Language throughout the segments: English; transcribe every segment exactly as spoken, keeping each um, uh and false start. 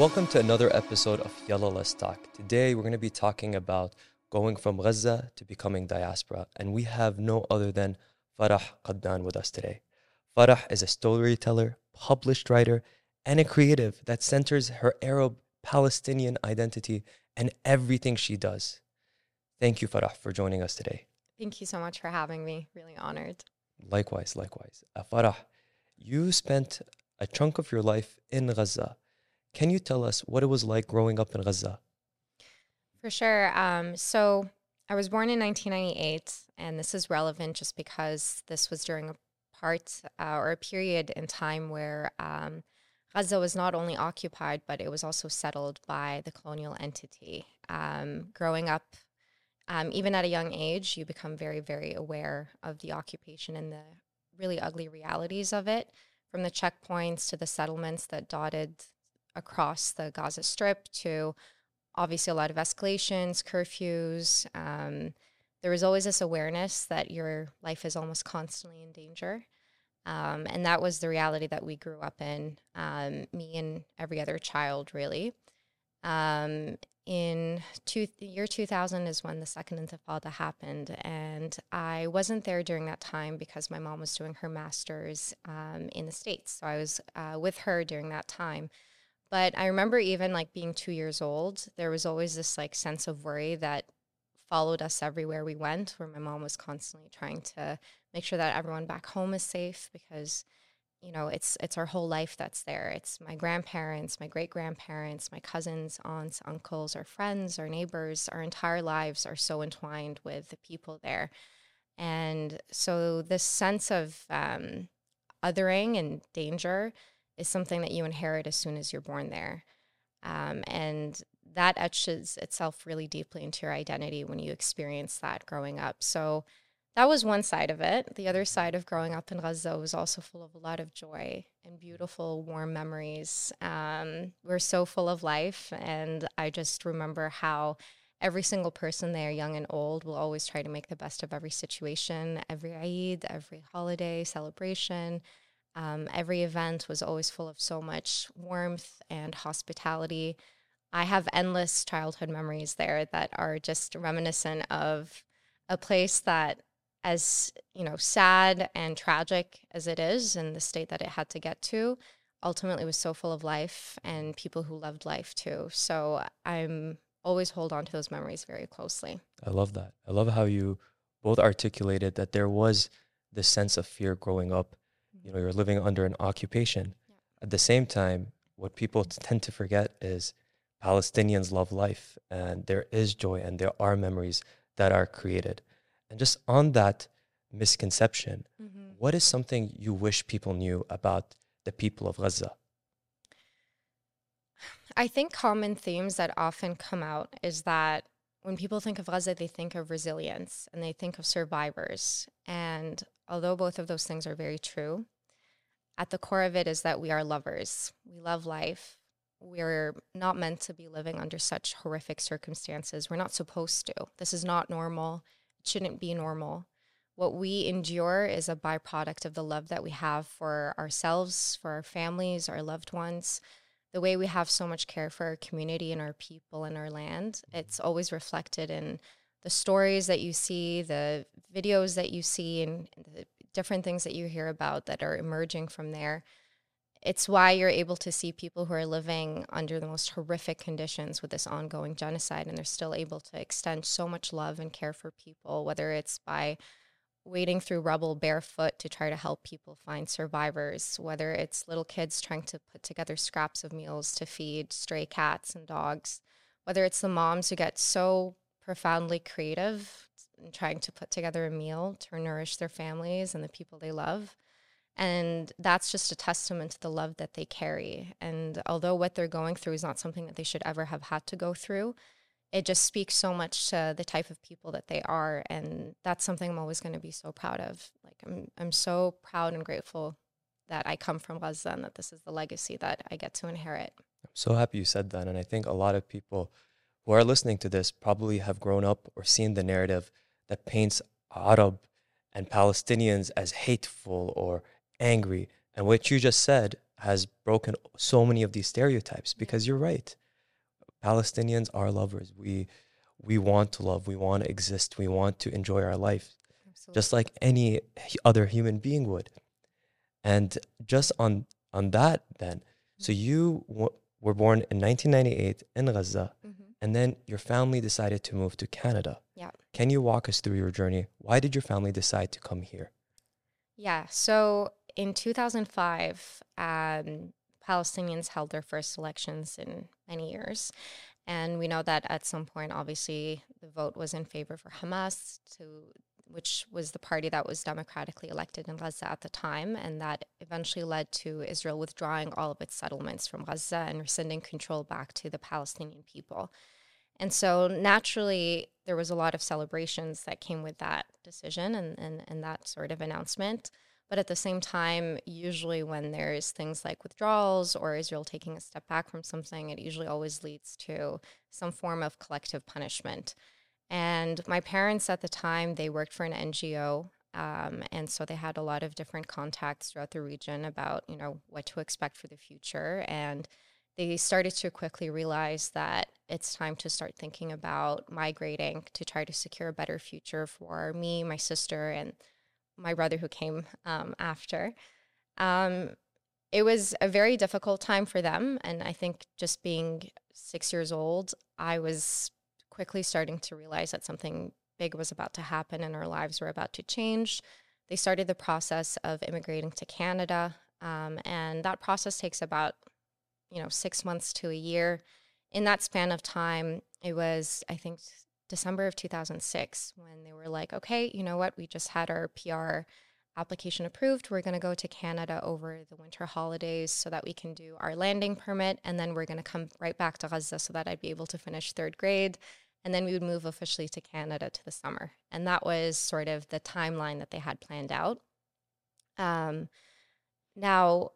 welcome to another episode of Yalla Let's Talk. Today we're going to be talking about going from Gaza to becoming diaspora, and we have no other than Farah Qaddan with us today. Farah is a storyteller, published writer, and a creative that centers her Arab-Palestinian identity and everything she does. Thank you, Farah, for joining us today. Thank you so much for having me. Really honored. Likewise, likewise. Uh, Farah, you spent a chunk of your life in Gaza. Can you tell us what it was like growing up in Gaza? For sure. Um, so I was born in nineteen ninety-eight, and this is relevant just because this was during a part uh, or a period in time where um, Gaza was not only occupied, but it was also settled by the colonial entity. Um, growing up, um, even at a young age, you become very, very aware of the occupation and the really ugly realities of it, from the checkpoints to the settlements that dotted across the Gaza Strip to obviously a lot of escalations, curfews. Um, there was always this awareness that your life is almost constantly in danger. Um, and that was the reality that we grew up in, um, me and every other child, really. Um, in two, the year two thousand is when the second Intifada happened. And I wasn't there during that time because my mom was doing her master's um, in the States. So I was uh, with her during that time. But I remember even like being two years old, there was always this like sense of worry that followed us everywhere we went, where my mom was constantly trying to make sure that everyone back home is safe because, you know, it's it's our whole life that's there. It's my grandparents, my great-grandparents, my cousins, aunts, uncles, our friends, our neighbors, our entire lives are so entwined with the people there. And so this sense of um, othering and danger is something that you inherit as soon as you're born there. Um, and that etches itself really deeply into your identity when you experience that growing up. So that was one side of it. The other side of growing up in Gaza was also full of a lot of joy and beautiful, warm memories. Um, we're so full of life. And I just remember how every single person there, young and old, will always try to make the best of every situation, every Eid, every holiday celebration. Um, every event was always full of so much warmth and hospitality. I have endless childhood memories there that are just reminiscent of a place that, as you know, sad and tragic as it is, and the state that it had to get to, ultimately was so full of life and people who loved life too. So I'm always hold on to those memories very closely. I love that. I love how you both articulated that there was this sense of fear growing up. You know, you're living under an occupation. Yeah. At the same time, what people t- tend to forget is Palestinians love life, and there is joy and there are memories that are created. And just on that misconception, mm-hmm. what is something you wish people knew about the people of Gaza? I think common themes that often come out is that when people think of Gaza, they think of resilience and they think of survivors. And although both of those things are very true, at the core of it is that we are lovers. We love life. We're not meant to be living under such horrific circumstances. We're not supposed to. This is not normal. It shouldn't be normal. What we endure is a byproduct of the love that we have for ourselves, for our families, our loved ones. The way we have so much care for our community and our people and our land, it's always reflected in the stories that you see, the videos that you see, and the different things that you hear about that are emerging from there. It's why you're able to see people who are living under the most horrific conditions with this ongoing genocide, and they're still able to extend so much love and care for people, whether it's by wading through rubble barefoot to try to help people find survivors, whether it's little kids trying to put together scraps of meals to feed stray cats and dogs, whether it's the moms who get so profoundly creative in trying to put together a meal to nourish their families and the people they love. And that's just a testament to the love that they carry. And although what they're going through is not something that they should ever have had to go through, it just speaks so much to the type of people that they are. And that's something I'm always going to be so proud of. Like, I'm I'm so proud and grateful that I come from Gaza and that this is the legacy that I get to inherit. I'm so happy you said that. And I think a lot of people who are listening to this probably have grown up or seen the narrative that paints Arab and Palestinians as hateful or angry. And what you just said has broken so many of these stereotypes, because you're right. Palestinians are lovers. We we want to love. We want to exist. We want to enjoy our life, Absolutely. just like any h- other human being would. And just on on that, then, so you w- were born in nineteen ninety-eight in Gaza, Mm-hmm. and then your family decided to move to Canada. Yeah. Can you walk us through your journey? Why did your family decide to come here? Yeah. So in two thousand five, um, Palestinians held their first elections in many years. And we know that at some point, obviously, the vote was in favor for Hamas, to, which was the party that was democratically elected in Gaza at the time. And that eventually led to Israel withdrawing all of its settlements from Gaza and rescinding control back to the Palestinian people. And so naturally, there was a lot of celebrations that came with that decision and, and, and that sort of announcement. But at the same time, usually when there's things like withdrawals or Israel taking a step back from something, it usually always leads to some form of collective punishment. And my parents at the time, they worked for an N G O. Um, and so they had a lot of different contacts throughout the region about, you know, what to expect for the future. And they started to quickly realize that it's time to start thinking about migrating to try to secure a better future for me, my sister, and my brother who came um, after. Um, it was a very difficult time for them. And I think just being six years old, I was quickly starting to realize that something big was about to happen and our lives were about to change. They started the process of immigrating to Canada. Um, and that process takes about, you know, six months to a year. In that span of time, it was, I think, December of two thousand six when they were like, okay, you know what? We just had our P R application approved. We're going to go to Canada over the winter holidays so that we can do our landing permit. And then we're going to come right back to Gaza so that I'd be able to finish third grade. And then we would move officially to Canada to the summer. And that was sort of the timeline that they had planned out. Um, now,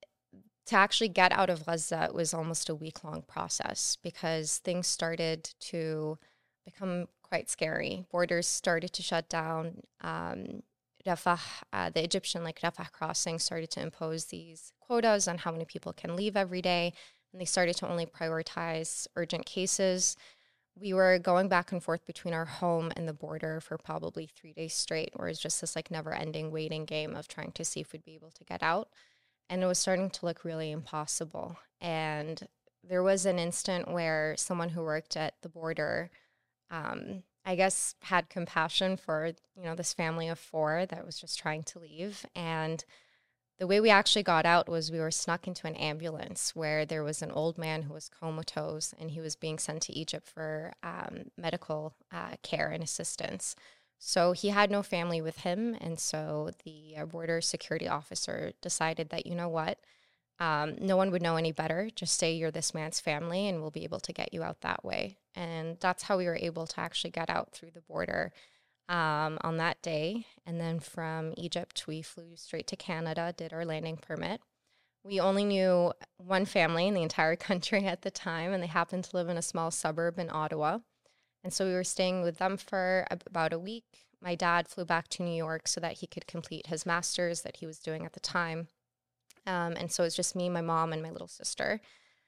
to actually get out of Gaza, it was almost a week-long process because things started to become quite scary. Borders started to shut down. Um, Rafah, uh, the Egyptian like Rafah crossing started to impose these quotas on how many people can leave every day, and they started to only prioritize urgent cases. We were going back and forth between our home and the border for probably three days straight, where it's just this like never-ending waiting game of trying to see if we'd be able to get out. And it was starting to look really impossible. And there was an instant where someone who worked at the border, um, I guess, had compassion for, you know, this family of four that was just trying to leave. And the way we actually got out was we were snuck into an ambulance where there was an old man who was comatose and he was being sent to Egypt for um, medical uh, care and assistance. So he had no family with him. And so the uh, border security officer decided that, you know what, um, no one would know any better. Just say you're this man's family and we'll be able to get you out that way. And that's how we were able to actually get out through the border um, on that day. And then from Egypt, we flew straight to Canada, did our landing permit. We only knew one family in the entire country at the time, and they happened to live in a small suburb in Ottawa. And so we were staying with them for about a week. My dad flew back to New York so that he could complete his master's that he was doing at the time. Um, and so it was just me, my mom, and my little sister.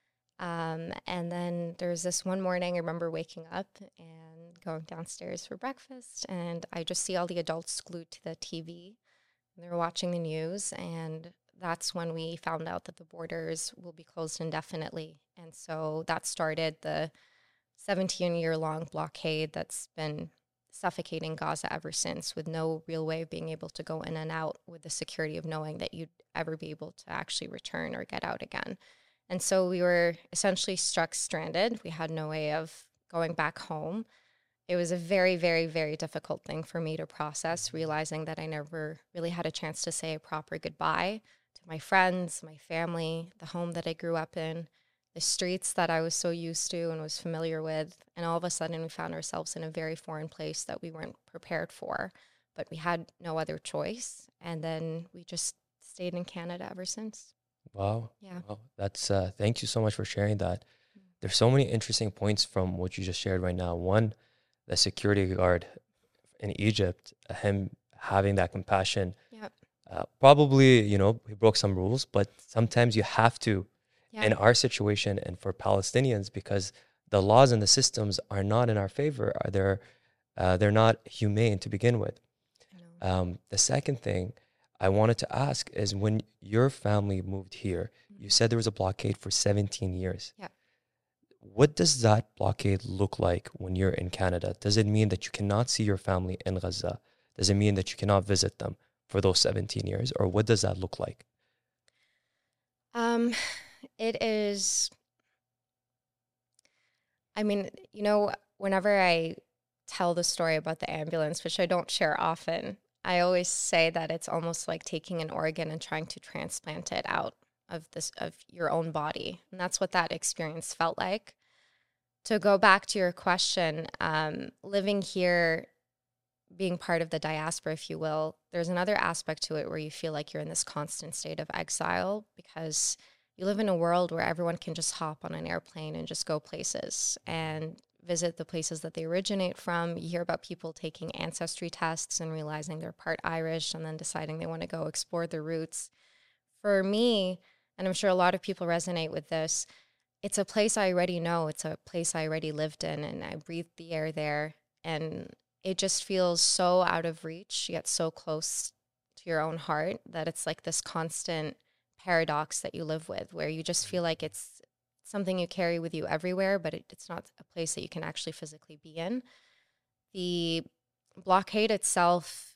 Um, and then there was this one morning, I remember waking up and going downstairs for breakfast, and I just see all the adults glued to the T V. And they were watching the news, and that's when we found out that the borders will be closed indefinitely. And so that started the seventeen-year-long blockade that's been suffocating Gaza ever since, with no real way of being able to go in and out with the security of knowing that you'd ever be able to actually return or get out again. And so we were essentially struck stranded. We had no way of going back home. It was a very, very, very difficult thing for me to process, realizing that I never really had a chance to say a proper goodbye to my friends, my family, the home that I grew up in, the streets that I was so used to and was familiar with. And all of a sudden, we found ourselves in a very foreign place that we weren't prepared for, but we had no other choice. And then we just stayed in Canada ever since. Wow. Yeah. Wow. That's, uh, thank you so much for sharing that. There's so many interesting points from what you just shared right now. One, the security guard in Egypt, him having that compassion Yep. Uh, probably, you know, he broke some rules, but sometimes you have to Yeah. in our situation and for Palestinians because the laws and the systems are not in our favor. Are they're, uh, they're not humane to begin with. I know. Um, the second thing I wanted to ask is when your family moved here, you said there was a blockade for seventeen years. Yeah. What does that blockade look like when you're in Canada? Does it mean that you cannot see your family in Gaza? Does it mean that you cannot visit them for those seventeen years? Or what does that look like? Um, it is, I mean, you know, whenever I tell the story about the ambulance, which I don't share often, I always say that it's almost like taking an organ and trying to transplant it out of this of your own body. And that's what that experience felt like. To go back to your question, um, living here, being part of the diaspora, if you will, there's another aspect to it where you feel like you're in this constant state of exile because you live in a world where everyone can just hop on an airplane and just go places and visit the places that they originate from. You hear about people taking ancestry tests and realizing they're part Irish and then deciding they want to go explore their roots. For me, and I'm sure a lot of people resonate with this, it's a place I already know. It's a place I already lived in and I breathed the air there. And it just feels so out of reach, yet so close to your own heart that it's like this constant paradox that you live with where you just feel like it's something you carry with you everywhere, but it, it's not a place that you can actually physically be in. The blockade itself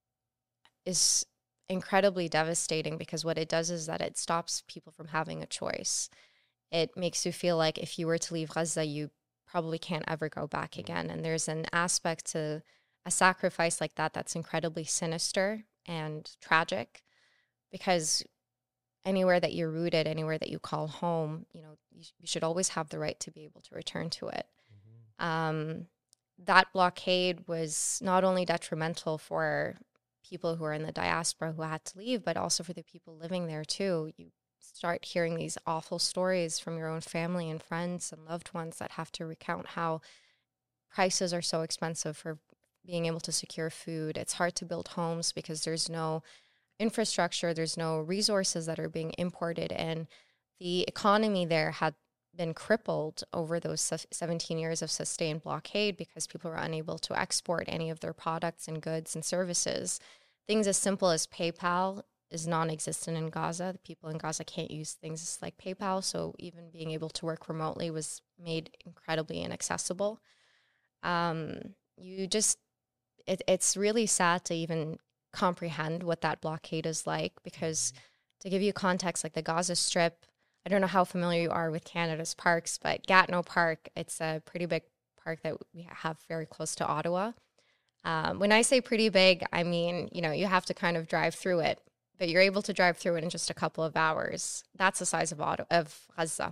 is incredibly devastating because what it does is that it stops people from having a choice. It makes you feel like if you were to leave Gaza, you probably can't ever go back again. And there's an aspect to a sacrifice like that that's incredibly sinister and tragic because anywhere that you're rooted, anywhere that you call home, you know, you, you should always have the right to be able to return to it. Mm-hmm. Um, that blockade was not only detrimental for people who are in the diaspora who had to leave, but also for the people living there too. You start hearing these awful stories from your own family and friends and loved ones that have to recount how prices are so expensive for being able to secure food. It's hard to build homes because there's no infrastructure, there's no resources that are being imported, and the economy there had been crippled over those seventeen years of sustained blockade because people were unable to export any of their products and goods and services. Things as simple as PayPal is non-existent in Gaza. The people in Gaza can't use things like PayPal, so even being able to work remotely was made incredibly inaccessible. Um, you just, it, it's really sad to even comprehend what that blockade is like because to give you context, like the Gaza Strip, I don't know how familiar you are with Canada's parks, but Gatineau Park, it's a pretty big park that we have very close to Ottawa. Um, when I say pretty big, I mean, you know, you have to kind of drive through it, but you're able to drive through it in just a couple of hours. That's the size of Ottawa, of Gaza.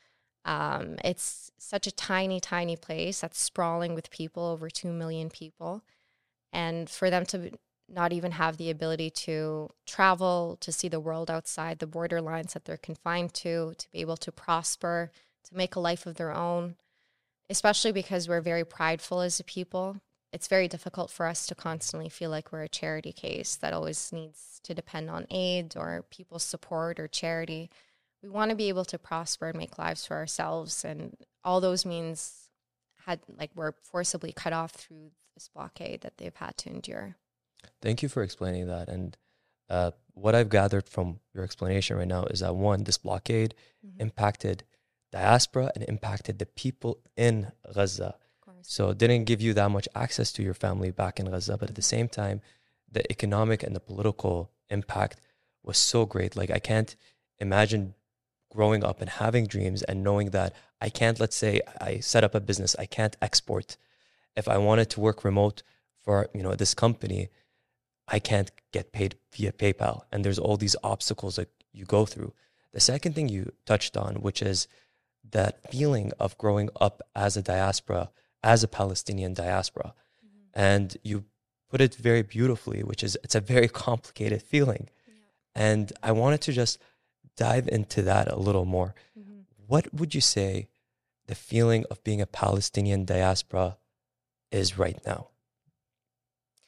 Um, it's such a tiny, tiny place that's sprawling with people, over two million people. And for them to not even have the ability to travel, to see the world outside the border lines that they're confined to, to be able to prosper, to make a life of their own, especially because we're very prideful as a people. It's very difficult for us to constantly feel like we're a charity case that always needs to depend on aid or people's support or charity. We want to be able to prosper and make lives for ourselves. And all those means had like were forcibly cut off through this blockade that they've had to endure. Thank you for explaining that. And uh, what I've gathered from your explanation right now is that one, this blockade mm-hmm. impacted diaspora and impacted the people in Gaza. So it didn't give you that much access to your family back in Gaza, but at the same time, the economic and the political impact was so great. Like I can't imagine growing up and having dreams and knowing that I can't, let's say I set up a business, I can't export. If I wanted to work remote for, you know, this company, I can't get paid via PayPal. And there's all these obstacles that you go through. The second thing you touched on, which is that feeling of growing up as a diaspora, as a Palestinian diaspora. Mm-hmm. And you put it very beautifully, which is it's a very complicated feeling. Yeah. And I wanted to just dive into that a little more. Mm-hmm. What would you say the feeling of being a Palestinian diaspora is right now?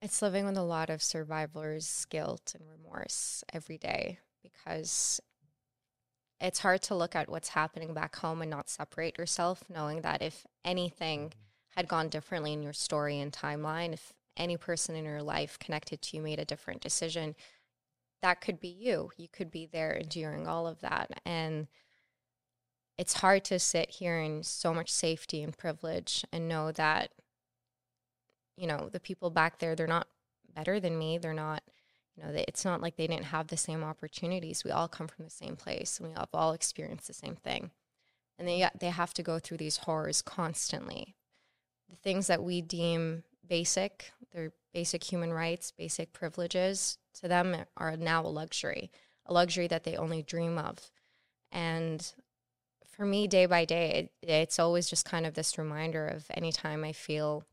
It's living with a lot of survivor's guilt and remorse every day, because it's hard to look at what's happening back home and not separate yourself, knowing that if anything had gone differently in your story and timeline, if any person in your life connected to you made a different decision, that could be you. You could be there enduring all of that. And it's hard to sit here in so much safety and privilege and know that, you know, the people back there, they're not better than me. They're not, you know, they, it's not like they didn't have the same opportunities. We all come from the same place, and we have all experienced the same thing. And they, they have to go through these horrors constantly. The things that we deem basic, they're basic human rights, basic privileges, to them are now a luxury, a luxury that they only dream of. And for me, day by day, it, it's always just kind of this reminder of anytime I feel,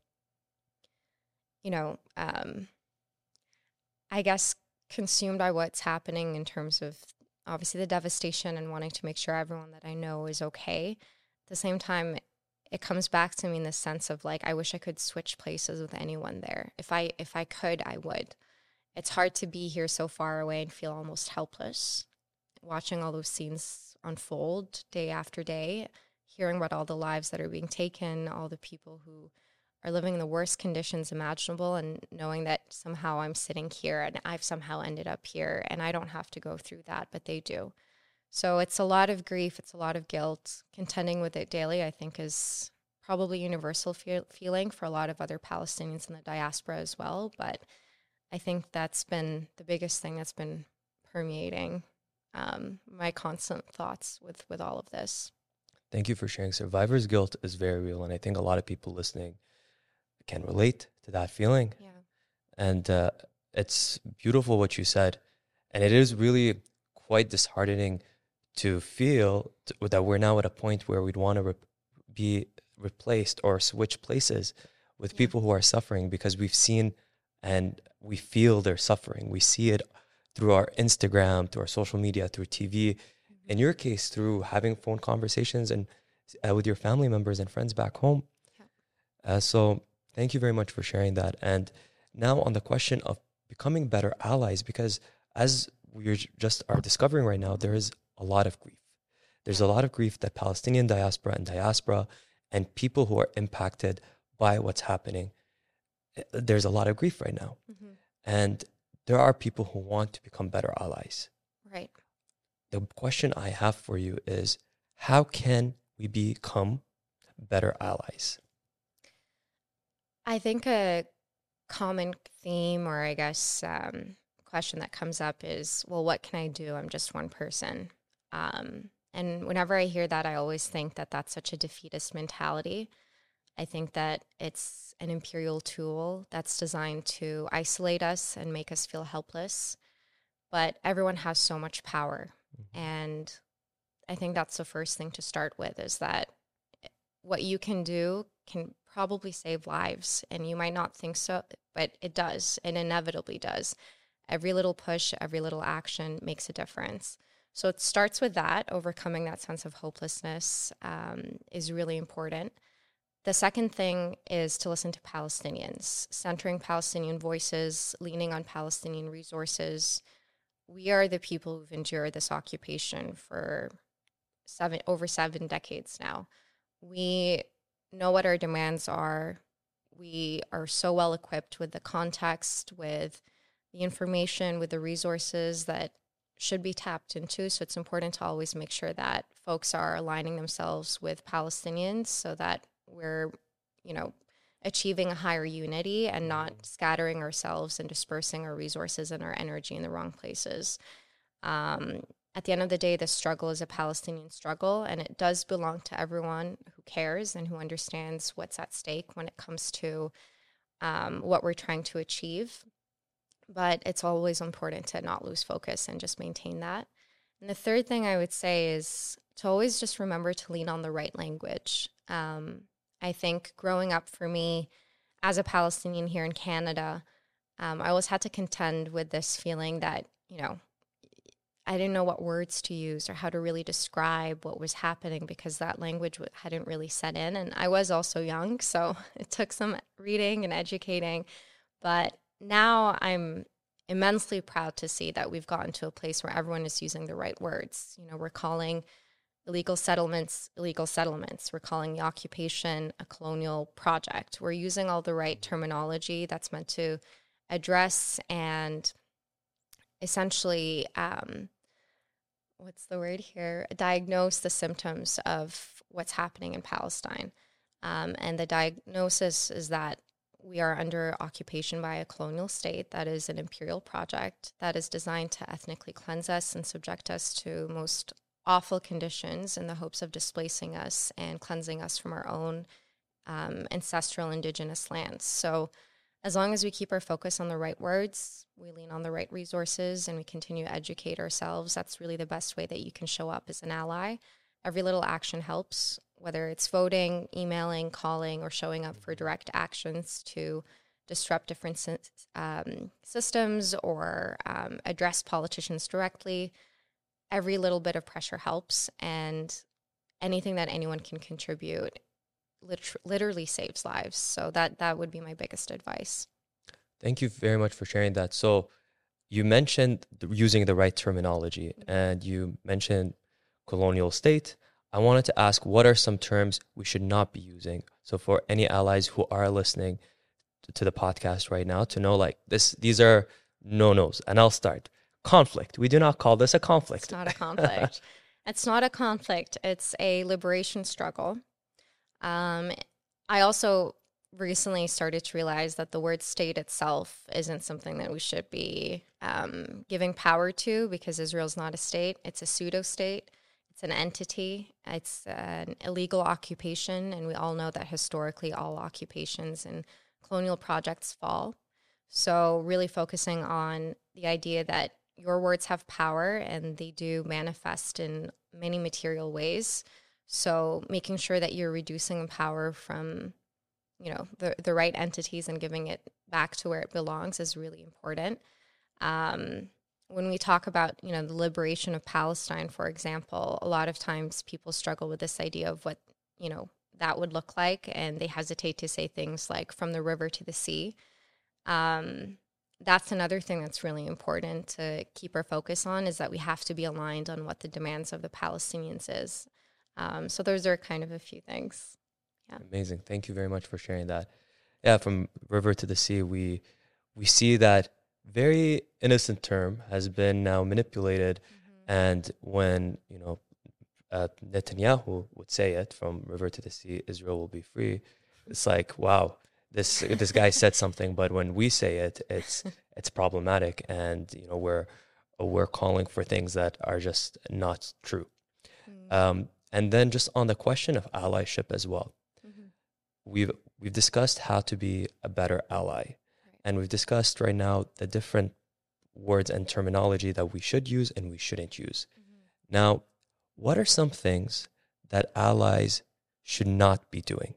you know, um, I guess consumed by what's happening in terms of obviously the devastation and wanting to make sure everyone that I know is okay. At the same time, it comes back to me in the sense of like, I wish I could switch places with anyone there. If I, if I could, I would. It's hard to be here so far away and feel almost helpless, watching all those scenes unfold day after day, hearing about all the lives that are being taken, all the people who are living in the worst conditions imaginable, and knowing that somehow I'm sitting here and I've somehow ended up here and I don't have to go through that, but they do. So it's a lot of grief. It's a lot of guilt. Contending with it daily, I think, is probably universal feel- feeling for a lot of other Palestinians in the diaspora as well. But I think that's been the biggest thing that's been permeating um, my constant thoughts with, with all of this. Thank you for sharing. Survivor's guilt is very real, and I think a lot of people listening can relate to that feeling. Yeah. And uh, it's beautiful what you said. And it is really quite disheartening to feel t- that we're now at a point where we'd want to re- be replaced or switch places with Yeah. people who are suffering, because we've seen and we feel their suffering. We see it through our Instagram, through our social media, through T V. Mm-hmm. In your case, through having phone conversations and uh, with your family members and friends back home. Yeah. Uh, so thank you very much for sharing that. And now on the question of becoming better allies, because as we just are discovering right now, there is a lot of grief. There's a lot of grief that Palestinian diaspora and diaspora and people who are impacted by what's happening, there's a lot of grief right now. Mm-hmm. And there are people who want to become better allies. Right. The question I have for you is, how can we become better allies? I think a common theme, or I guess um, question that comes up is, well, what can I do? I'm just one person. Um, and whenever I hear that, I always think that that's such a defeatist mentality. I think that it's an imperial tool that's designed to isolate us and make us feel helpless. But everyone has so much power. Mm-hmm. And I think that's the first thing to start with, is that what you can do can probably save lives. And you might not think so, but it does. It inevitably does. Every little push, every little action makes a difference. So it starts with that. Overcoming that sense of hopelessness um, is really important. The second thing is to listen to Palestinians, centering Palestinian voices, leaning on Palestinian resources. We are the people who've endured this occupation for seven over seven decades now. We know what our demands are. We are so well equipped with the context, with the information, with the resources that should be tapped into. So it's important to always make sure that folks are aligning themselves with Palestinians so that we're, you know, achieving a higher unity and not scattering ourselves and dispersing our resources and our energy in the wrong places. Um, at the end of the day, the struggle is a Palestinian struggle, and it does belong to everyone who cares and who understands what's at stake when it comes to um, what we're trying to achieve. But it's always important to not lose focus and just maintain that. And the third thing I would say is to always just remember to lean on the right language. Um, I think growing up for me as a Palestinian here in Canada, um, I always had to contend with this feeling that, you know, I didn't know what words to use or how to really describe what was happening because that language hadn't really set in. And I was also young, so it took some reading and educating. But now I'm immensely proud to see that we've gotten to a place where everyone is using the right words. You know, we're calling illegal settlements illegal settlements. We're calling the occupation a colonial project. We're using all the right terminology that's meant to address and essentially, um, what's the word here? Diagnose the symptoms of what's happening in Palestine. Um, and the diagnosis is that we are under occupation by a colonial state that is an imperial project that is designed to ethnically cleanse us and subject us to most awful conditions in the hopes of displacing us and cleansing us from our own um, ancestral indigenous lands. So as long as we keep our focus on the right words, we lean on the right resources, and we continue to educate ourselves, that's really the best way that you can show up as an ally. Every little action helps, whether it's voting, emailing, calling, or showing up for direct actions to disrupt different um, systems or um, address politicians directly. Every little bit of pressure helps, and anything that anyone can contribute lit- literally saves lives. So that that would be my biggest advice. Thank you very much for sharing that. So you mentioned th- using the right terminology, mm-hmm. and you mentioned colonial state. I wanted to ask, what are some terms we should not be using? So for any allies who are listening to, to the podcast right now, to know like this, these are no-nos. And I'll start. Conflict. We do not call this a conflict. It's not a conflict. It's not a conflict. It's a liberation struggle. Um, I also recently started to realize that the word state itself isn't something that we should be um, giving power to, because Israel's not a state. It's a pseudo-state. It's an entity. It's an illegal occupation, and we all know that historically all occupations and colonial projects fall. So really focusing on the idea that your words have power, and they do manifest in many material ways. So making sure that you're reducing power from, you know, the, the right entities and giving it back to where it belongs is really important. Um, When we talk about, you know, the liberation of Palestine, for example, a lot of times people struggle with this idea of what, you know, that would look like, and they hesitate to say things like from the river to the sea. Um, that's another thing that's really important to keep our focus on, is that we have to be aligned on what the demands of the Palestinians is. Um, so those are kind of a few things. Yeah. Amazing. Thank you very much for sharing that. Yeah, from river to the sea, we we see that very innocent term has been now manipulated. Mm-hmm. And when, you know, uh, Netanyahu would say it, from river to the sea, Israel will be free. It's like, wow, this this guy said something, but when we say it, it's it's problematic, and you know we're we're calling for things that are just not true. Mm-hmm. Um, and then just on the question of allyship as well, mm-hmm. we've we've discussed how to be a better ally. And we've discussed right now the different words and terminology that we should use and we shouldn't use. Mm-hmm. Now, what are some things that allies should not be doing?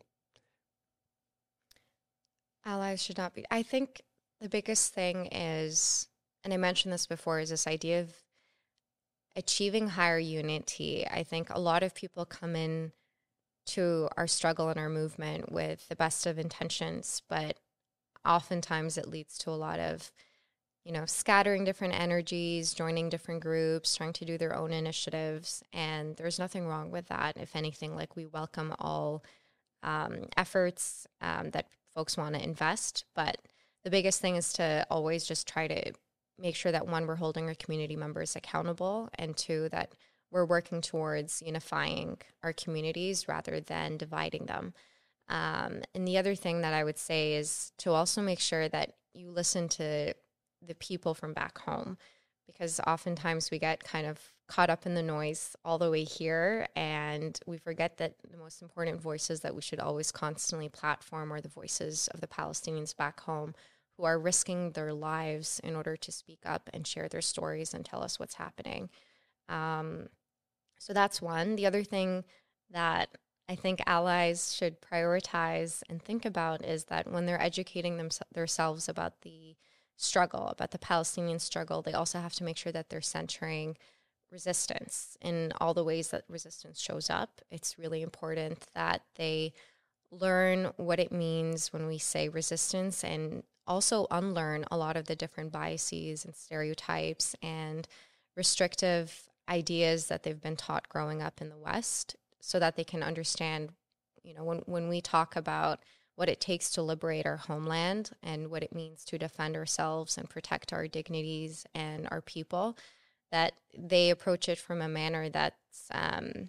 Allies should not be. I think the biggest thing is, and I mentioned this before, is this idea of achieving higher unity. I think a lot of people come in to our struggle and our movement with the best of intentions, but oftentimes it leads to a lot of, you know, scattering different energies, joining different groups, trying to do their own initiatives. And there's nothing wrong with that. If anything, like, we welcome all um, efforts um, that folks want to invest. But the biggest thing is to always just try to make sure that, one, we're holding our community members accountable, and two, that we're working towards unifying our communities rather than dividing them. Um, and the other thing that I would say is to also make sure that you listen to the people from back home, because oftentimes we get kind of caught up in the noise all the way here, and we forget that the most important voices that we should always constantly platform are the voices of the Palestinians back home, who are risking their lives in order to speak up and share their stories and tell us what's happening. Um, so that's one. The other thing that I think allies should prioritize and think about is that when they're educating them, themselves about the struggle, about the Palestinian struggle, they also have to make sure that they're centering resistance in all the ways that resistance shows up. It's really important that they learn what it means when we say resistance, and also unlearn a lot of the different biases and stereotypes and restrictive ideas that they've been taught growing up in the West, so that they can understand, you know, when, when we talk about what it takes to liberate our homeland and what it means to defend ourselves and protect our dignities and our people, that they approach it from a manner that's um,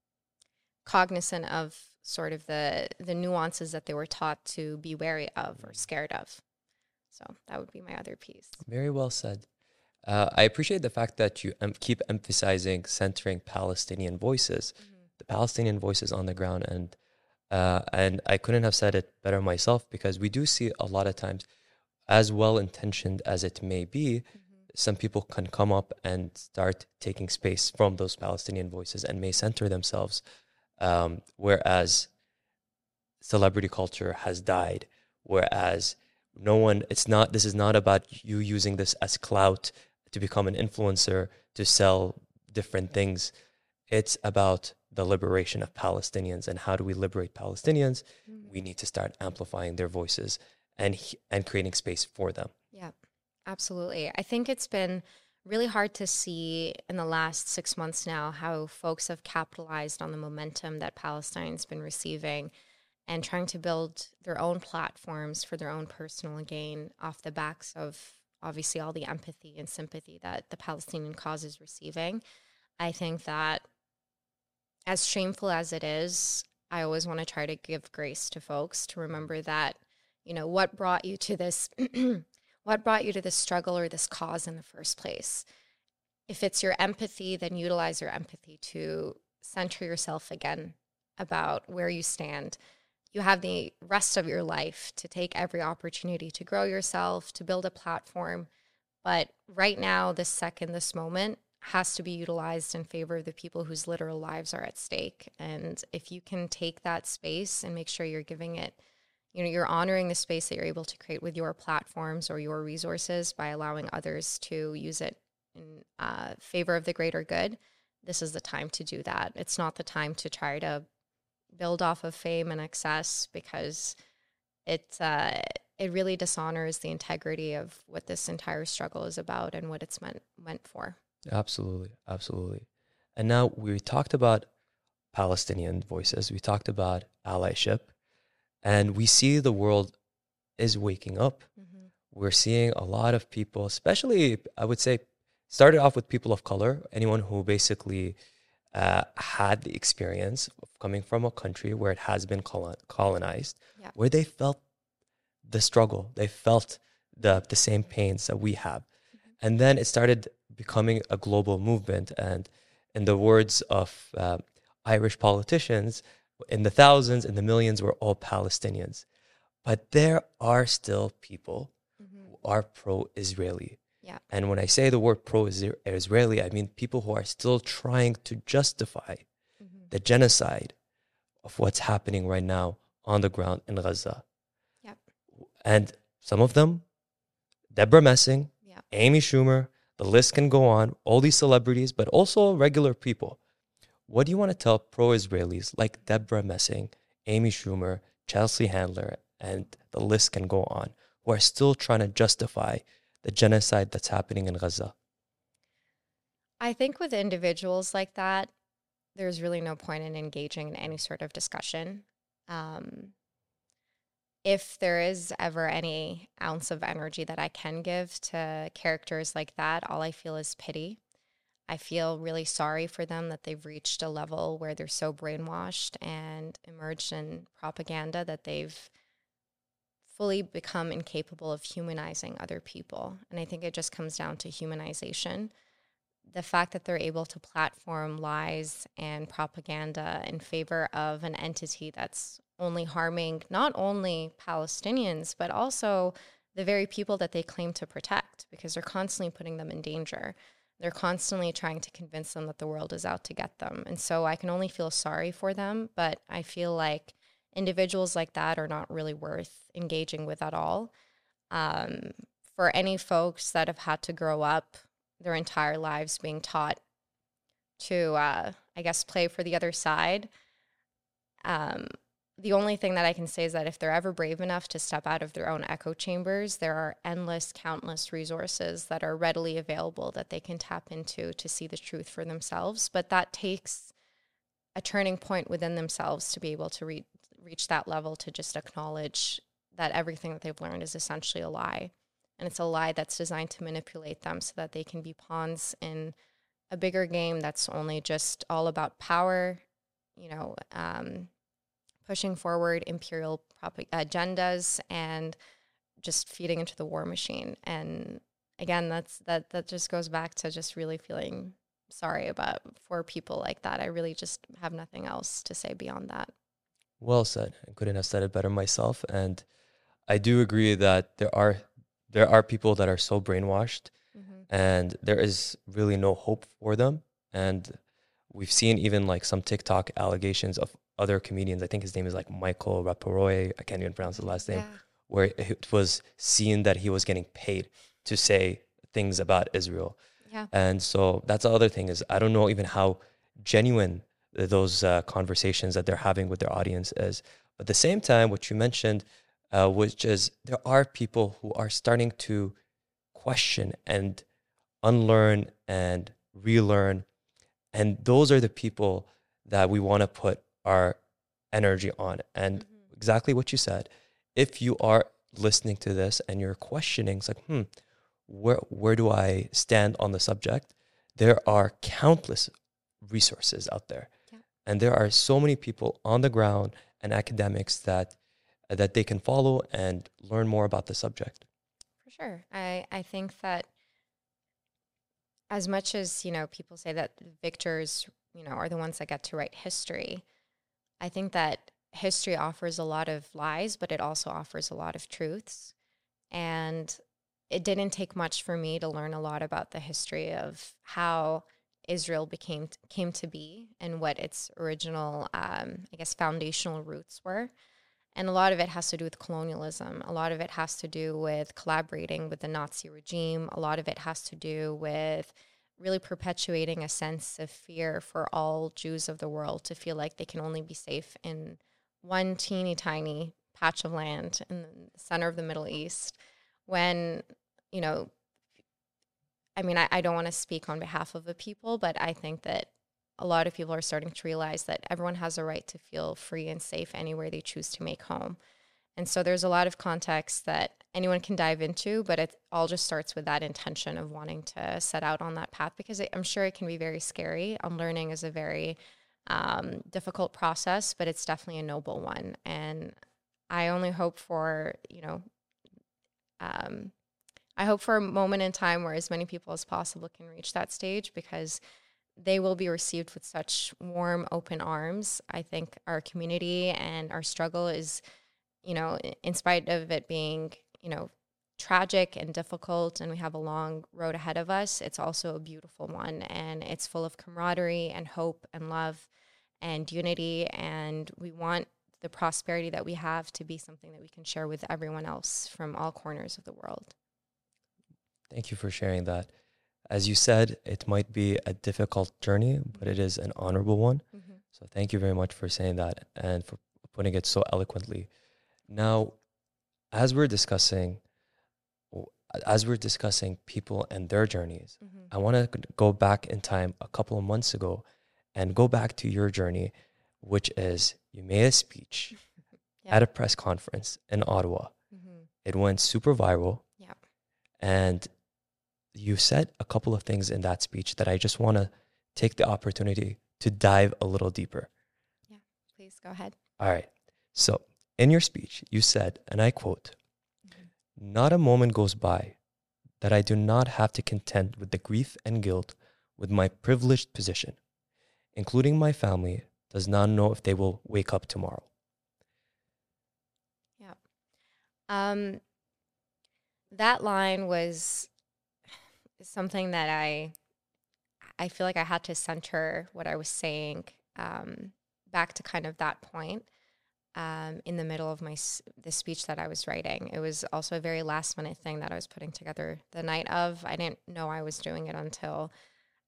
cognizant of sort of the, the nuances that they were taught to be wary of or scared of. So that would be my other piece. Very well said. Uh, I appreciate the fact that you em- keep emphasizing centering Palestinian voices, mm-hmm. the Palestinian voices on the ground. And uh, and I couldn't have said it better myself, because we do see a lot of times, as well-intentioned as it may be, mm-hmm. some people can come up and start taking space from those Palestinian voices and may center themselves, um, whereas celebrity culture has died, whereas no one, it's not, this is not about you using this as clout to become an influencer, to sell different things. It's about the liberation of Palestinians. And how do we liberate Palestinians? Mm-hmm. We need to start amplifying their voices and and creating space for them. Yeah, absolutely. I think it's been really hard to see in the last six months now how folks have capitalized on the momentum that Palestine's been receiving and trying to build their own platforms for their own personal gain off the backs of obviously all the empathy and sympathy that the Palestinian cause is receiving. I think that, as shameful as it is, I always want to try to give grace to folks to remember that, you know, what brought you to this, what brought you to this struggle or this cause in the first place. If it's your empathy, then utilize your empathy to center yourself again about where you stand. You have the rest of your life to take every opportunity to grow yourself, to build a platform. But right now, this second, this moment has to be utilized in favor of the people whose literal lives are at stake. And if you can take that space and make sure you're giving it, you know, you're honoring the space that you're able to create with your platforms or your resources by allowing others to use it in uh, favor of the greater good, this is the time to do that. It's not the time to try to build off of fame and excess, because it uh, it really dishonors the integrity of what this entire struggle is about and what it's meant meant for. Absolutely, absolutely. And now we talked about Palestinian voices, we talked about allyship, and we see the world is waking up. Mm-hmm. We're seeing a lot of people, especially, I would say, started off with people of color, anyone who basically uh, had the experience of coming from a country where it has been colon- colonized, yeah. where they felt the struggle, they felt the, the same pains that we have. Mm-hmm. And then it started becoming a global movement. And in the words of uh, Irish politicians, in the thousands and the millions, we're all Palestinians. But there are still people mm-hmm. who are pro-Israeli. Yeah. And when I say the word pro-Israeli, I mean people who are still trying to justify mm-hmm. the genocide of what's happening right now on the ground in Gaza. Yep. And some of them, Deborah Messing, yeah. Amy Schumer, the list can go on, all these celebrities, but also regular people. What do you want to tell pro-Israelis like Deborah Messing, Amy Schumer, Chelsea Handler, and the list can go on, who are still trying to justify the genocide that's happening in Gaza? I think with individuals like that, there's really no point in engaging in any sort of discussion. Um, if there is ever any ounce of energy that I can give to characters like that, all I feel is pity. I feel really sorry for them that they've reached a level where they're so brainwashed and immersed in propaganda that they've fully become incapable of humanizing other people. And I think it just comes down to humanization. The fact that they're able to platform lies and propaganda in favor of an entity that's only harming not only Palestinians, but also the very people that they claim to protect, because they're constantly putting them in danger. They're constantly trying to convince them that the world is out to get them. And so I can only feel sorry for them, but I feel like individuals like that are not really worth engaging with at all. Um, for any folks that have had to grow up their entire lives being taught to, uh, I guess, play for the other side, um, the only thing that I can say is that if they're ever brave enough to step out of their own echo chambers, there are endless, countless resources that are readily available that they can tap into to see the truth for themselves. But that takes a turning point within themselves to be able to re- reach that level, to just acknowledge that everything that they've learned is essentially a lie. And it's a lie that's designed to manipulate them so that they can be pawns in a bigger game that's only just all about power, you know, um, pushing forward imperial prop- agendas and just feeding into the war machine. And again, that's that that just goes back to just really feeling sorry about for people like that. I really just have nothing else to say beyond that. Well said. I couldn't have said it better myself. And I do agree that there are there are people that are so brainwashed, mm-hmm. and there is really no hope for them. And we've seen even like some TikTok allegations of other comedians. I think his name is like Michael Rapaport. I can't even pronounce his last name. Yeah. Where it was seen that he was getting paid to say things about Israel. Yeah. And so that's the other thing is I don't know even how genuine those uh, conversations that they're having with their audience is. But at the same time, what you mentioned, uh, which is there are people who are starting to question and unlearn and relearn. And those are the people that we want to put our energy on. And mm-hmm. exactly what you said, if you are listening to this and you're questioning, it's like, hmm, where where do I stand on the subject? There are countless resources out there. Yeah. And there are so many people on the ground and academics that that they can follow and learn more about the subject. For sure. I, I think that as much as, you know, people say that victors, you know, are the ones that get to write history, I think that history offers a lot of lies, but it also offers a lot of truths. And it didn't take much for me to learn a lot about the history of how Israel became came to be and what its original, um, I guess, foundational roots were. And a lot of it has to do with colonialism. A lot of it has to do with collaborating with the Nazi regime. A lot of it has to do with really perpetuating a sense of fear for all Jews of the world to feel like they can only be safe in one teeny tiny patch of land in the center of the Middle East. When, you know, I mean, I, I don't want to speak on behalf of the people, but I think that a lot of people are starting to realize that everyone has a right to feel free and safe anywhere they choose to make home. And so there's a lot of context that anyone can dive into, but it all just starts with that intention of wanting to set out on that path, because I'm sure it can be very scary. Unlearning is a very um, difficult process, but it's definitely a noble one. And I only hope for, you know, um, I hope for a moment in time where as many people as possible can reach that stage, because they will be received with such warm, open arms. I think our community and our struggle is, you know, in spite of it being, you know, tragic and difficult, and we have a long road ahead of us, it's also a beautiful one. And it's full of camaraderie and hope and love and unity. And we want the prosperity that we have to be something that we can share with everyone else from all corners of the world. Thank you for sharing that. As you said, it might be a difficult journey, but it is an honorable one. Mm-hmm. So thank you very much for saying that and for putting it so eloquently. Now, as we're discussing, as we're discussing people and their journeys, mm-hmm. I want to go back in time a couple of months ago and go back to your journey, which is you made a speech yeah. at a press conference in Ottawa. Mm-hmm. It went super viral. Yeah. And you said a couple of things in that speech that I just want to take the opportunity to dive a little deeper. Yeah, please go ahead. All right. So in your speech, you said, and I quote, mm-hmm. "Not a moment goes by that I do not have to contend with the grief and guilt with my privileged position, including my family does not know if they will wake up tomorrow." Yeah. Um, that line was something that I I feel like I had to center what I was saying um, back to kind of that point um, in the middle of my the speech that I was writing. It was also a very last minute thing that I was putting together the night of. I didn't know I was doing it until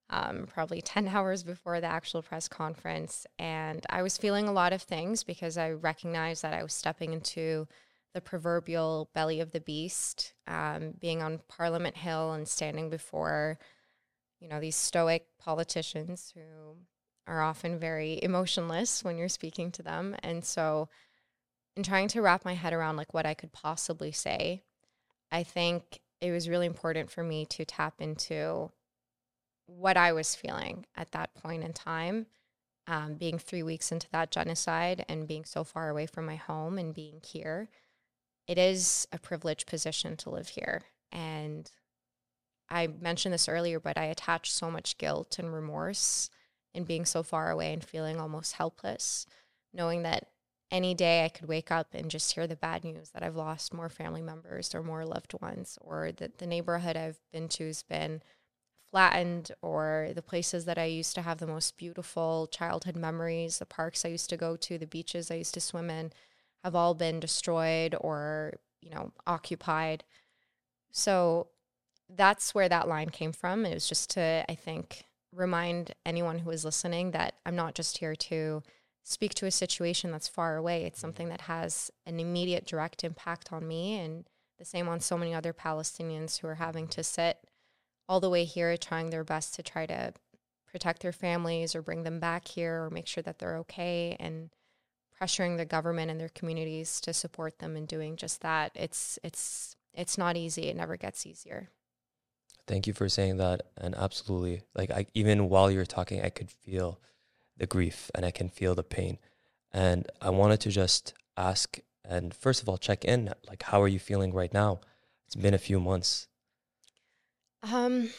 um, probably ten hours before the actual press conference. And I was feeling a lot of things because I recognized that I was stepping into the proverbial belly of the beast, um, being on Parliament Hill and standing before, you know, these stoic politicians who are often very emotionless when you're speaking to them. And so in trying to wrap my head around like what I could possibly say, I think it was really important for me to tap into what I was feeling at that point in time, um, being three weeks into that genocide and being so far away from my home and being here. It is a privileged position to live here. And I mentioned this earlier, but I attached so much guilt and remorse in being so far away and feeling almost helpless, knowing that any day I could wake up and just hear the bad news that I've lost more family members or more loved ones, or that the neighborhood I've been to has been flattened, or the places that I used to have the most beautiful childhood memories, the parks I used to go to, the beaches I used to swim in, have all been destroyed or, you know, occupied. So that's where that line came from. It was just to, I think, remind anyone who is listening that I'm not just here to speak to a situation that's far away. It's something that has an immediate direct impact on me, and the same on so many other Palestinians who are having to sit all the way here trying their best to try to protect their families or bring them back here or make sure that they're okay, and pressuring the government and their communities to support them in doing just that. It's it's it's not easy. It never gets easier. Thank you for saying that. And absolutely, like I, even while you're talking, I could feel the grief and I can feel the pain. And I wanted to just ask and first of all, check in, like, how are you feeling right now? It's been a few months. Um,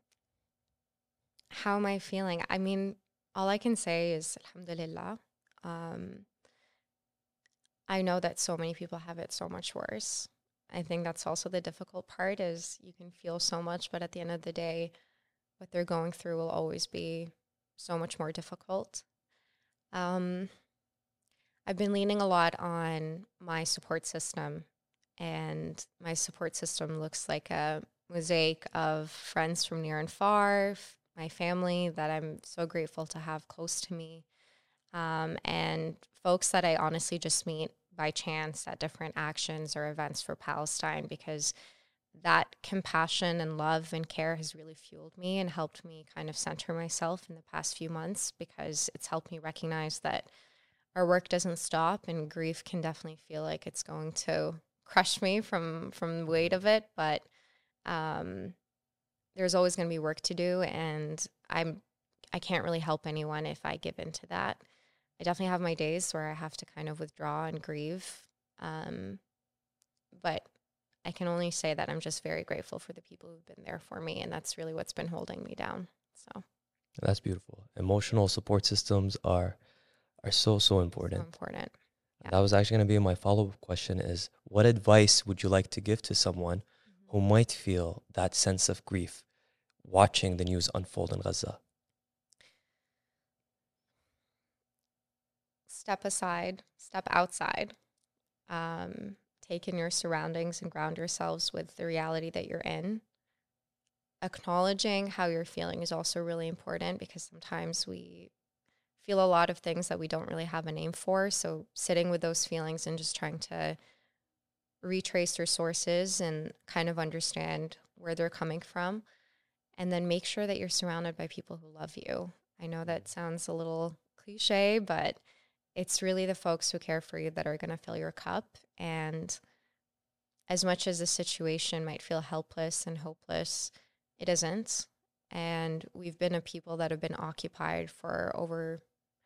how am I feeling? I mean, all I can say is alhamdulillah. Um, I know that so many people have it so much worse. I think that's also the difficult part is you can feel so much, but at the end of the day, what they're going through will always be so much more difficult. Um, I've been leaning a lot on my support system, and my support system looks like a mosaic of friends from near and far, f- my family that I'm so grateful to have close to me, um, and folks that I honestly just meet by chance at different actions or events for Palestine, because that compassion and love and care has really fueled me and helped me kind of center myself in the past few months, because it's helped me recognize that our work doesn't stop, and grief can definitely feel like it's going to crush me from from the weight of it, but um, there's always going to be work to do, and I'm I can't really help anyone if I give in to that. I definitely have my days where I have to kind of withdraw and grieve, um, but I can only say that I'm just very grateful for the people who've been there for me, and that's really what's been holding me down. So That's beautiful. Emotional support systems are are so, so so important. important. Yeah. That was actually going to be my follow-up question is, what advice would you like to give to someone who might feel that sense of grief watching the news unfold in Gaza? Step aside, step outside, um, take in your surroundings and ground yourselves with the reality that you're in. Acknowledging how you're feeling is also really important, because sometimes we feel a lot of things that we don't really have a name for. So sitting with those feelings and just trying to retrace their sources and kind of understand where they're coming from. And then make sure that you're surrounded by people who love you. I know that sounds a little cliche, but it's really the folks who care for you that are going to fill your cup. And as much as the situation might feel helpless and hopeless, it isn't. And we've been a people that have been occupied for over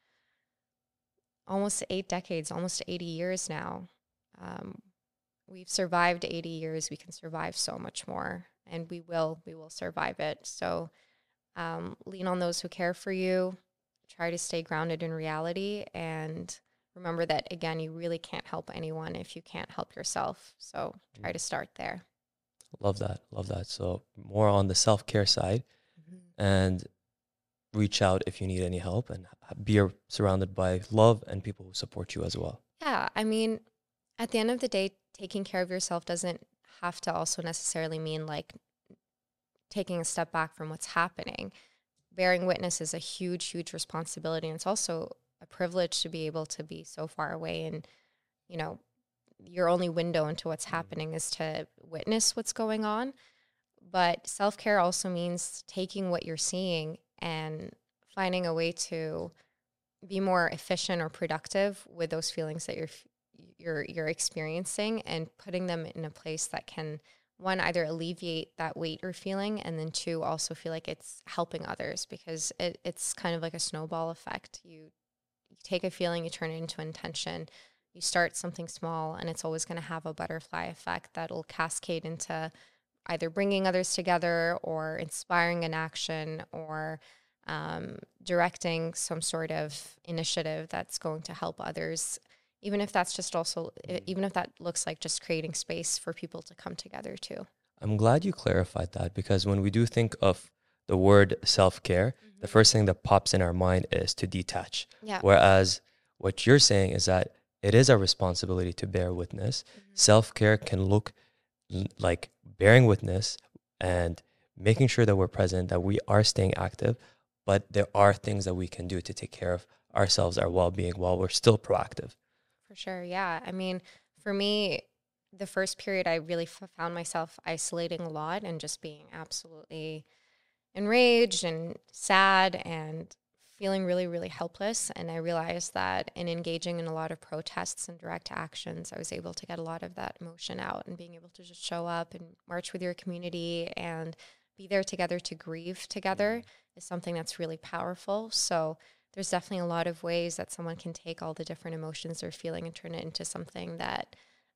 almost eight decades, almost eighty years now. Um, we've survived eighty years. We can survive so much more, and we will, we will survive it. So um, lean on those who care for you. Try to stay grounded in reality, and remember that, again, you really can't help anyone if you can't help yourself. So try to start there. Love that. Love that. So more on the self-care side, Mm-hmm. and reach out if you need any help, and be ar- surrounded by love and people who support you as well. Yeah, I mean, at the end of the day, taking care of yourself doesn't have to also necessarily mean like taking a step back from what's happening. bearing witness is a huge, huge responsibility. And it's also a privilege to be able to be so far away, and, you know, your only window into what's happening is to witness what's going on. But self-care also means taking what you're seeing and finding a way to be more efficient or productive with those feelings that you're you're you're experiencing, and putting them in a place that can, one, either alleviate that weight you're feeling, and then two, also feel like it's helping others, because it, it's kind of like a snowball effect. You, you take a feeling, you turn it into intention, you start something small, and it's always going to have a butterfly effect that'll cascade into either bringing others together or inspiring an action, or um, directing some sort of initiative that's going to help others, even if that's just also, even if that looks like just creating space for people to come together too. I'm glad you clarified that, because when we do think of the word self-care, mm-hmm. the first thing that pops in our mind is to detach. Yeah. Whereas what you're saying is that it is our responsibility to bear witness. Mm-hmm. Self-care can look l- like bearing witness and making sure that we're present, that we are staying active, but there are things that we can do to take care of ourselves, our well-being, while we're still proactive. For sure, yeah. I mean, for me, the first period, I really f- found myself isolating a lot and just being absolutely enraged and sad and feeling really, really helpless. And I realized that in engaging in a lot of protests and direct actions, I was able to get a lot of that emotion out, and being able to just show up and march with your community and be there together to grieve together is something that's really powerful. So there's definitely a lot of ways that someone can take all the different emotions they're feeling and turn it into something that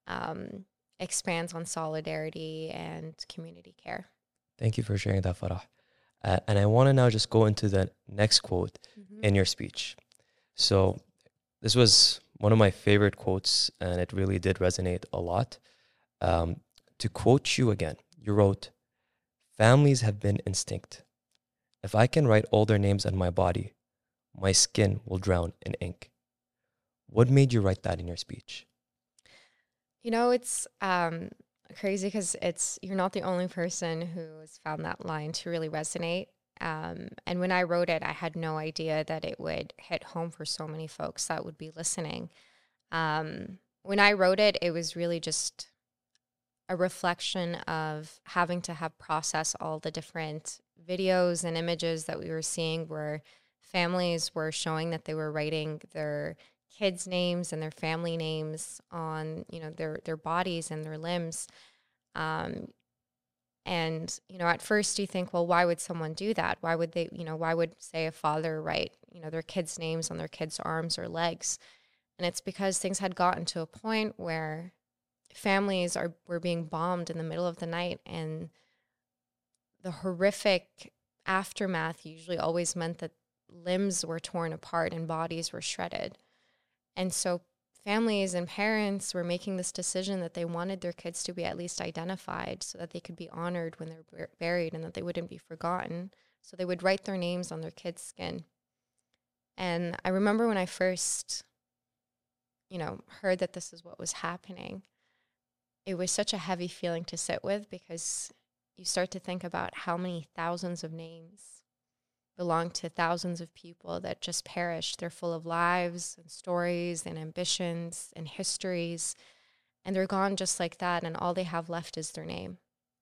um, expands on solidarity and community care. Thank you for sharing that, Farah. Uh, and I want to now just go into the next quote mm-hmm. in your speech. So this was one of my favorite quotes, and it really did resonate a lot. Um, to quote you again, you wrote, "Families have been instinct. If I can write all their names on my body, my skin will drown in ink." What made you write that in your speech? You know, it's um, crazy because it's you're not the only person who has found that line to really resonate. Um, and when I wrote it, I had no idea that it would hit home for so many folks that would be listening. Um, when I wrote it, it was really just a reflection of having to have process all the different videos and images that we were seeing, where families were showing that they were writing their kids' names and their family names on, you know, their their bodies and their limbs. Um, and, you know, at first you think, well, why would someone do that? Why would they, you know, why would, say, a father write, you know, their kids' names on their kids' arms or legs? And it's because things had gotten to a point where families are were being bombed in the middle of the night, and the horrific aftermath usually always meant that limbs were torn apart and bodies were shredded. And so families and parents were making this decision that they wanted their kids to be at least identified so that they could be honored when they're buried and that they wouldn't be forgotten. So they would write their names on their kids' skin. And I remember when I first, you know, heard that this is what was happening, it was such a heavy feeling to sit with, because you start to think about how many thousands of names belong to thousands of people that just perished. They're full of lives and stories and ambitions and histories, and they're gone just like that, and all they have left is their name.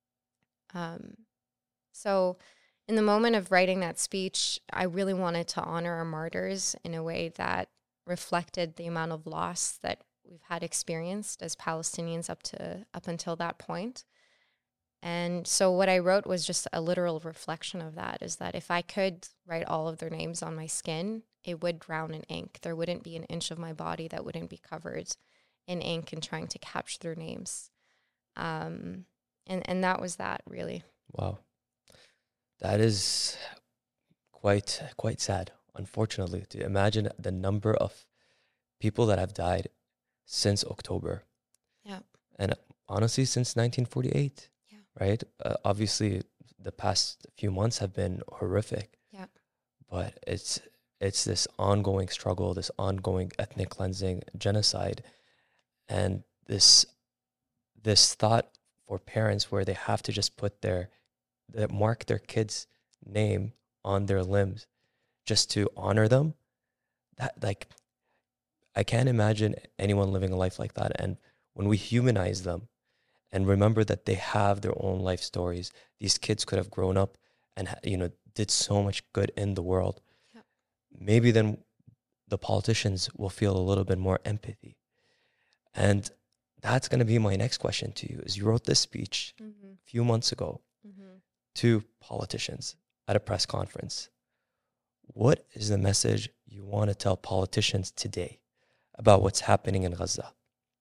Um, so in the moment of writing that speech, I really wanted to honor our martyrs in a way that reflected the amount of loss that we've had experienced as Palestinians up to up until that point. And so what I wrote was just a literal reflection of that, is that if I could write all of their names on my skin, it would drown in ink. There wouldn't be an inch of my body that wouldn't be covered in ink and trying to capture their names. Um, and, and that was that, really. Wow. That is quite, quite sad, unfortunately, to imagine the number of people that have died since October. Yeah. And honestly, since nineteen forty-eight. Right? Uh, obviously, the past few months have been horrific. Yeah. But it's it's this ongoing struggle, this ongoing ethnic cleansing, genocide, and this this thought for parents where they have to just put their, their mark their kid's name on their limbs just to honor them. That, like, I can't imagine anyone living a life like that. And when we humanize them and remember that they have their own life stories, these kids could have grown up and, you know, did so much good in the world. Yep. Maybe then the politicians will feel a little bit more empathy. And that's going to be my next question to you. Is you wrote this speech mm-hmm. a few months ago mm-hmm. to politicians at a press conference. What is the message you want to tell politicians today about what's happening in Gaza?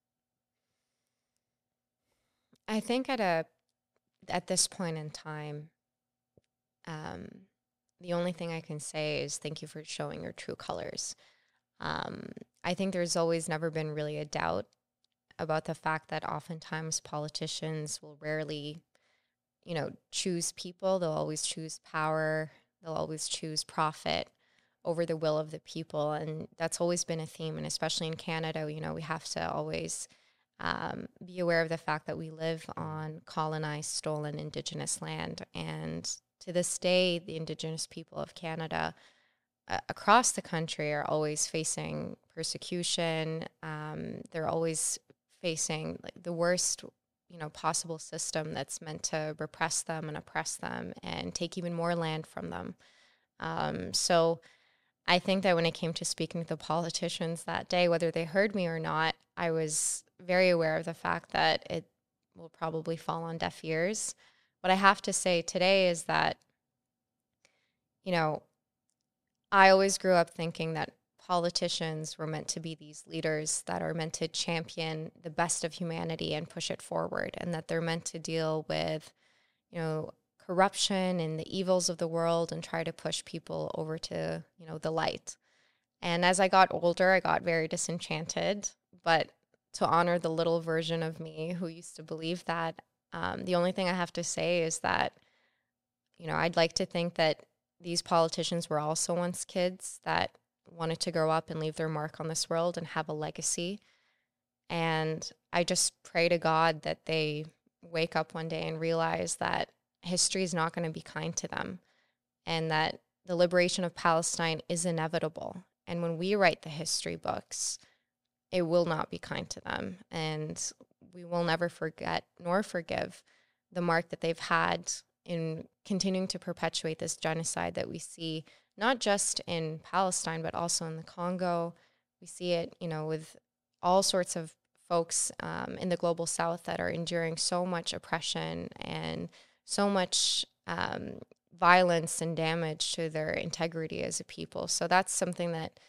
I think at a at this point in time, um, the only thing I can say is thank you for showing your true colors. Um, I think there's always never been really a doubt about the fact that oftentimes politicians will rarely, you know, choose people. They'll always choose power. They'll always choose profit over the will of the people. And that's always been a theme. And especially in Canada, you know, we have to always um, be aware of the fact that we live on colonized, stolen Indigenous land. And to this day, the Indigenous people of Canada uh, across the country are always facing persecution. Um, they're always facing like, the worst, you know, possible system that's meant to repress them and oppress them and take even more land from them. Um, so I think that when it came to speaking to the politicians that day, whether they heard me or not, I was very aware of the fact that it will probably fall on deaf ears. What I have to say today is that, you know, I always grew up thinking that politicians were meant to be these leaders that are meant to champion the best of humanity and push it forward, and that they're meant to deal with, you know, corruption and the evils of the world and try to push people over to, you know, the light. And as I got older, I got very disenchanted, but to honor the little version of me who used to believe that, um, the only thing I have to say is that, you know, I'd like to think that these politicians were also once kids that wanted to grow up and leave their mark on this world and have a legacy. And I just pray to God that they wake up one day and realize that history is not going to be kind to them and that the liberation of Palestine is inevitable. And when we write the history books, it will not be kind to them. And we will never forget nor forgive the mark that they've had in continuing to perpetuate this genocide that we see not just in Palestine, but also in the Congo. We see it, you know, with all sorts of folks um, in the global south that are enduring so much oppression and so much um, violence and damage to their integrity as a people. So that's something that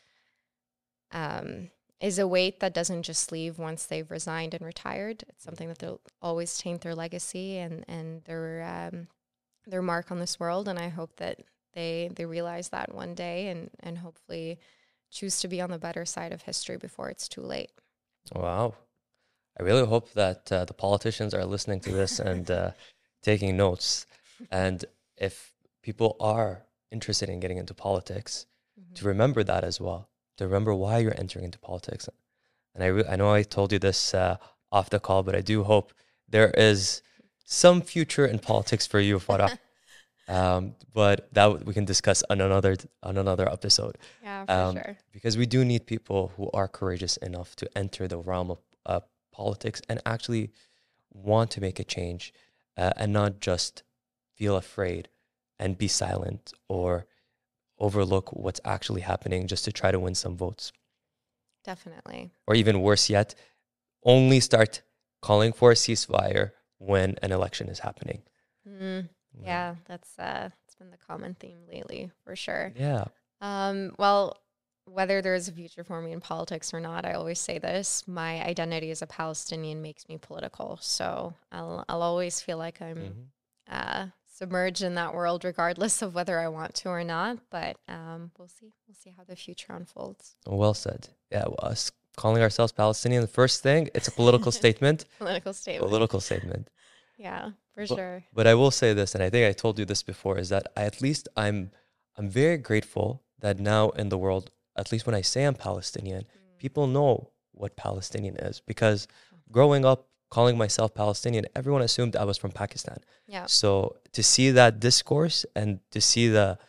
um, is a weight that doesn't just leave once they've resigned and retired. It's something that they'll always taint their legacy and, and their um, their mark on this world. And I hope that they they realize that one day and, and hopefully choose to be on the better side of history before it's too late. Wow. I really hope that uh, the politicians are listening to this and uh, taking notes. And if people are interested in getting into politics, mm-hmm. to remember that as well, to remember why you're entering into politics. And I, re- I know I told you this uh, off the call, but I do hope there is some future in politics for you, Farah. um, but that we can discuss on another on another episode. Yeah, for um, sure. Because we do need people who are courageous enough to enter the realm of uh, politics and actually want to make a change uh, and not just feel afraid and be silent or overlook what's actually happening just to try to win some votes. Definitely. Or even worse yet, only start calling for a ceasefire when an election is happening. Mm, yeah, yeah, that's uh, it's been the common theme lately, for sure. Yeah. Um, well, whether there's a future for me in politics or not, I always say this: my identity as a Palestinian makes me political. So I'll I'll always feel like I'm mm-hmm. uh, submerged in that world, regardless of whether I want to or not. But um, we'll see. We'll see how the future unfolds. Well said. Yeah, well, us calling ourselves Palestinian, the first thing, it's a political statement. Political statement. Political statement. Yeah, for but, sure. But I will say this, and I think I told you this before, is that I, at least I'm I'm very grateful that now in the world, at least when I say I'm Palestinian, mm. people know what Palestinian is. Because growing up, calling myself Palestinian, everyone assumed I was from Pakistan. Yeah. So to see that discourse and to see the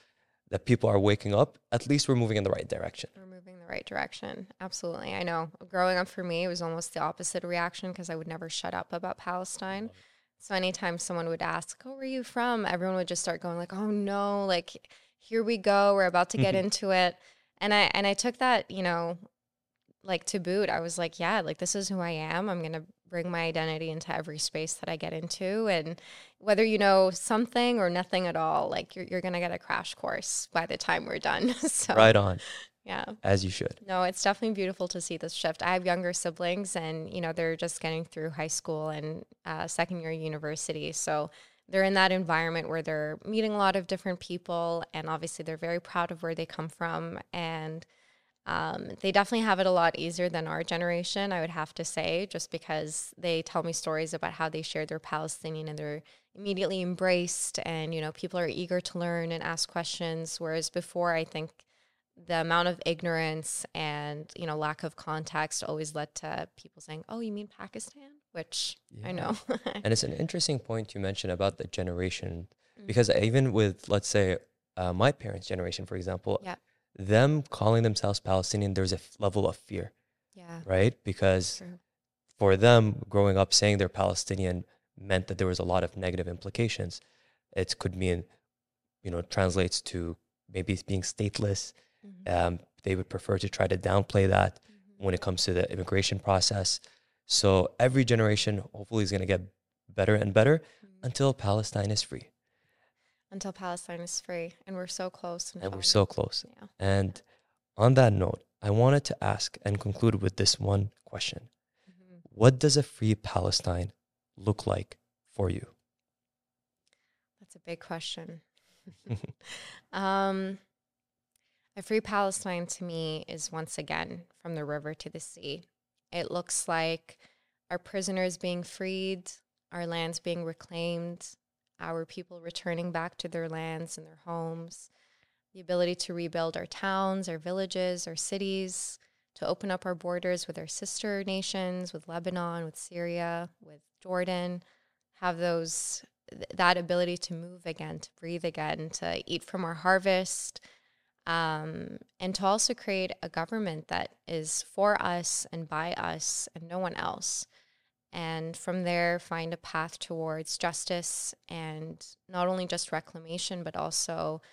that people are waking up, at least we're moving in the right direction. We're moving the right direction. Absolutely. I know. Growing up for me, it was almost the opposite reaction because I would never shut up about Palestine. So anytime someone would ask, oh, where are you from? Everyone would just start going like, oh no, like here we go. We're about to get into it. And I, and I took that, you know, like to boot. I was like, yeah, like this is who I am. I'm going to bring my identity into every space that I get into. And whether you know something or nothing at all, like you're, you're going to get a crash course by the time we're done. So Right on. yeah. As you should. No, it's definitely beautiful to see this shift. I have younger siblings and, you know, they're just getting through high school and uh, second year university. So they're in that environment where they're meeting a lot of different people. And obviously they're very proud of where they come from. And um, they definitely have it a lot easier than our generation, I would have to say, just because they tell me stories about how they shared their Palestinian and they're immediately embraced. And, you know, people are eager to learn and ask questions. Whereas before, I think the amount of ignorance and, you know, lack of context always led to people saying, oh, you mean Pakistan? Which yeah. I know. And it's an interesting point you mentioned about the generation, mm-hmm. because even with, let's say, uh, my parents' generation, for example, yeah. them calling themselves Palestinian, there's a f- level of fear, yeah, right? Because True. for them, growing up saying they're Palestinian meant that there was a lot of negative implications. It could mean, you know, translates to maybe being stateless. Mm-hmm. Um, they would prefer to try to downplay that mm-hmm. when it comes to the immigration process. So every generation hopefully is going to get better and better mm-hmm. until Palestine is free. Until Palestine is free. And we're so close. And we're so close. Yeah. And on that note, I wanted to ask and conclude with this one question. Mm-hmm. What does a free Palestine look like for you? That's a big question. um, A free Palestine to me is once again from the river to the sea. It looks like our prisoners being freed, our lands being reclaimed, our people returning back to their lands and their homes, the ability to rebuild our towns, our villages, our cities, to open up our borders with our sister nations, with Lebanon, with Syria, with Jordan, have those th- that ability to move again, to breathe again, to eat from our harvest, Um, and to also create a government that is for us and by us and no one else. And from there, find a path towards justice and not only just reclamation, but also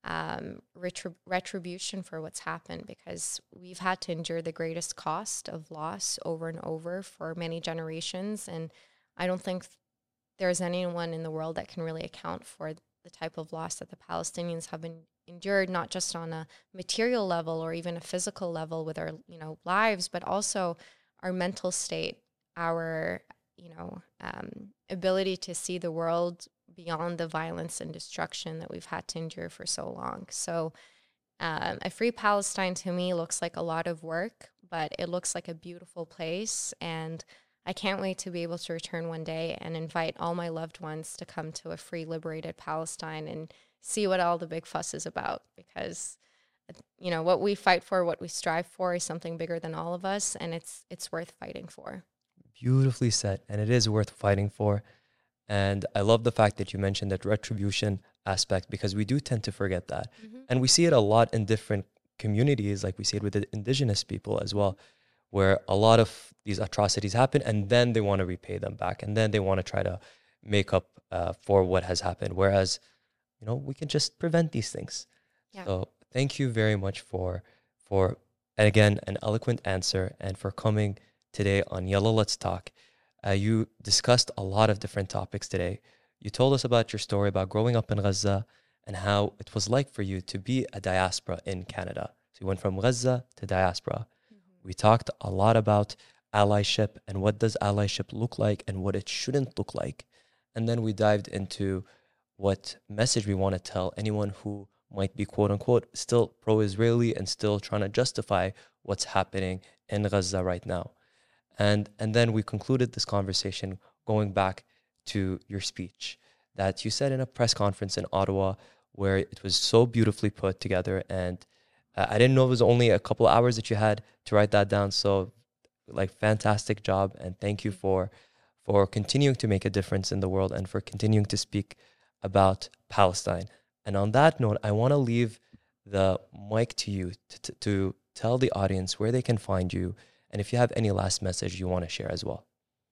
um, retrib- retribution for what's happened, because we've had to endure the greatest cost of loss over and over for many generations. And I don't think there's anyone in the world that can really account for the type of loss that the Palestinians have been endured, not just on a material level or even a physical level with our, you know, lives, but also our mental state, our, you know, um, ability to see the world beyond the violence and destruction that we've had to endure for so long. So um, a free Palestine to me looks like a lot of work, but it looks like a beautiful place. And I can't wait to be able to return one day and invite all my loved ones to come to a free, liberated Palestine and see what all the big fuss is about, because, you know, what we fight for, what we strive for is something bigger than all of us, and it's it's worth fighting for. Beautifully said, and it is worth fighting for. And I love the fact that you mentioned that retribution aspect, because we do tend to forget that. Mm-hmm. And we see it a lot in different communities, like we see it with the indigenous people as well, where a lot of these atrocities happen and then they want to repay them back, and then they want to try to make up uh, for what has happened. Whereas, you know, we can just prevent these things. Yeah. So thank you very much for, for, and again, an eloquent answer, and for coming today on Yalla Let's Talk. Uh, you discussed a lot of different topics today. You told us about your story about growing up in Gaza and how it was like for you to be a diaspora in Canada. So you went from Gaza to diaspora. Mm-hmm. We talked a lot about allyship and what does allyship look like and what it shouldn't look like. And then we dived into what message we want to tell anyone who might be, quote unquote, still pro-Israeli and still trying to justify what's happening in Gaza right now. And and then we concluded this conversation going back to your speech that you said in a press conference in Ottawa, where it was so beautifully put together. And uh, I didn't know it was only a couple of hours that you had to write that down. So, like, fantastic job. And thank you for for continuing to make a difference in the world and for continuing to speak about Palestine. And on that note, I want to leave the mic to you to, to, to tell the audience where they can find you, and if you have any last message you want to share as well.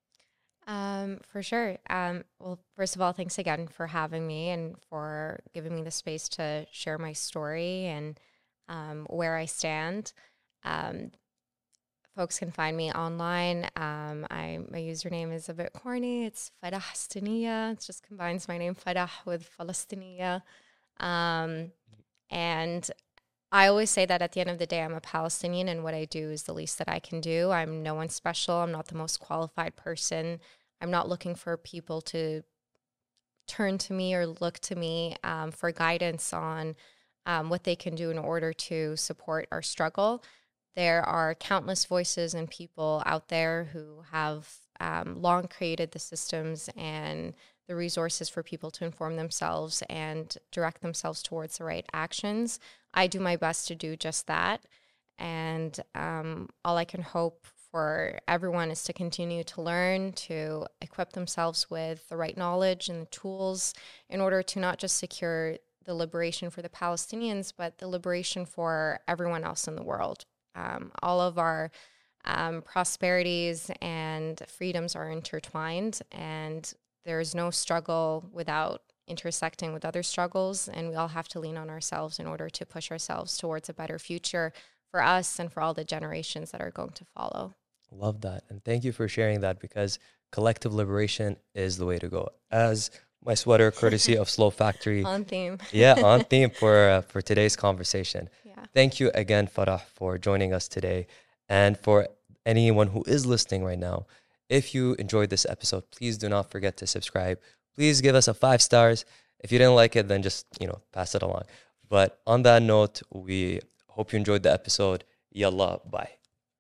Um, for sure. Um, well, first of all, thanks again for having me and for giving me the space to share my story and um, where I stand. Um, folks can find me online. Um, I my username is a bit corny. It's Farah Hastaniya. It just combines my name Farah with Palestiniya. Um, and I always say that at the end of the day, I'm a Palestinian, and what I do is the least that I can do. I'm no one special. I'm not the most qualified person. I'm not looking for people to turn to me or look to me um, for guidance on um, what they can do in order to support our struggle. There are countless voices and people out there who have um, long created the systems and the resources for people to inform themselves and direct themselves towards the right actions. I do my best to do just that. And um, all I can hope for everyone is to continue to learn, to equip themselves with the right knowledge and the tools in order to not just secure the liberation for the Palestinians, but the liberation for everyone else in the world. Um, all of our um, prosperities and freedoms are intertwined, and there's no struggle without intersecting with other struggles, and we all have to lean on ourselves in order to push ourselves towards a better future for us and for all the generations that are going to follow. Love that. And thank you for sharing that, because collective liberation is the way to go. As my sweater, courtesy of Slow Factory. On theme. Yeah, on theme for uh, for today's conversation. Yeah. Thank you again, Farah, for joining us today. And for anyone who is listening right now, if you enjoyed this episode, please do not forget to subscribe. Please give us a five stars. If you didn't like it, then just, you know, pass it along. But on that note, we hope you enjoyed the episode. Yallah, bye.